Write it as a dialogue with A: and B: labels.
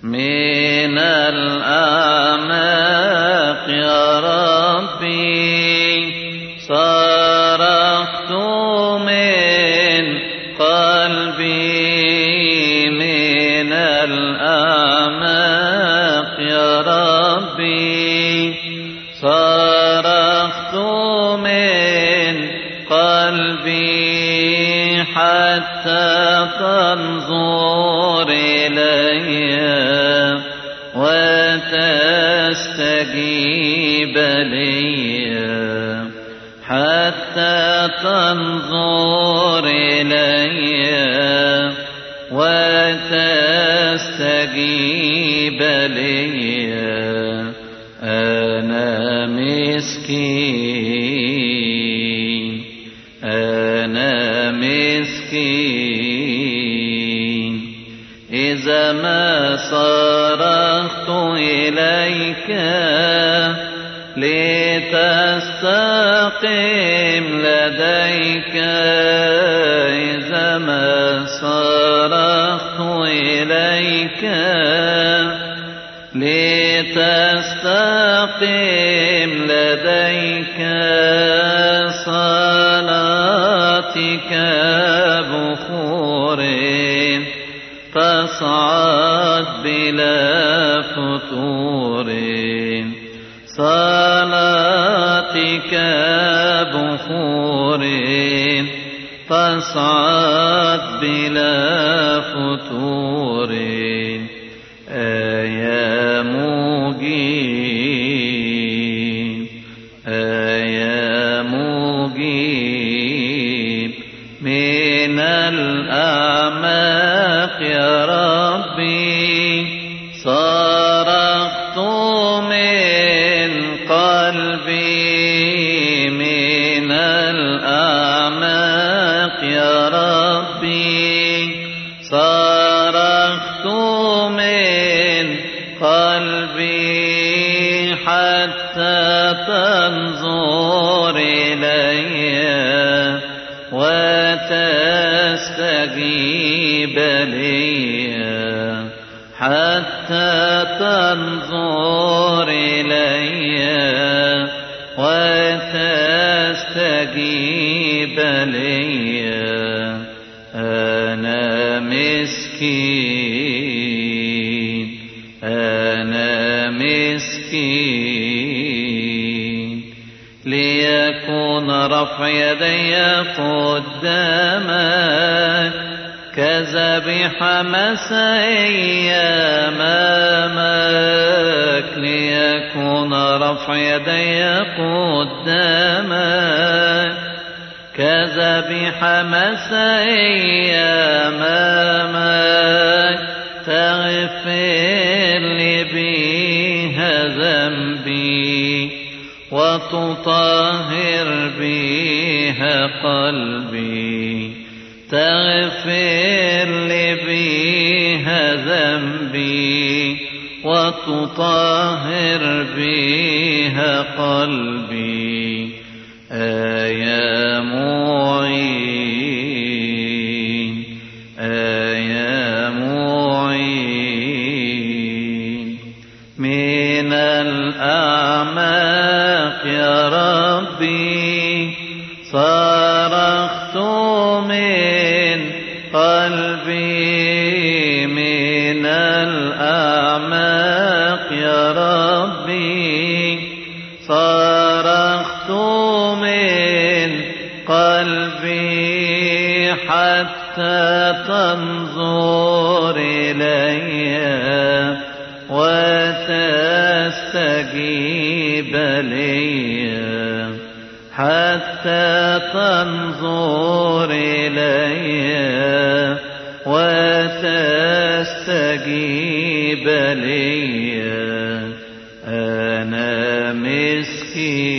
A: من الأعماق يا ربي صرخت من قلبي، من الأعماق يا ربي صرخت من قلبي، حتى تنظر إلي وتستجيب لي، حتى تنظر إلي وتستجيب لي. أنا مسكين، أنا مسكين، إذا ما صرخت إليك لتستقم لديك، إذا ما صرخت إليك لتستقم لديك، صلاتي كبخور تصعد بلا فتور، صلاتي كبخور تصعد بلا فتور. يا مجيب، يا مجيب من الأعماق يا ربي صرخت من قلبي، من الأعماق يا ربي صرخت من قلبي، حتى تنظر إلي وتستجيب لي، حتى تنظر إلي وتستجيب لي. أنا مسكين، أنا مسكين، ليكن رفع يدي قدامك كذبيحة مسائية أمامك، ليكن رفع يدي قدامك كذبيحة مسائية أمامك، تغفر لي بها ذنبي وتطهر بها قلبي، تغفر لي بها ذنبي وتطهر بها قلبي. يا معين، يا معين من الأعماق يا ربي صرخت من قلبي، من الأعماق يا ربي صرخت من قلبي، حتى تنظر إلي وتستجيب لي، حتى تنظر إلي وتستجيب لي. أنا مسكين،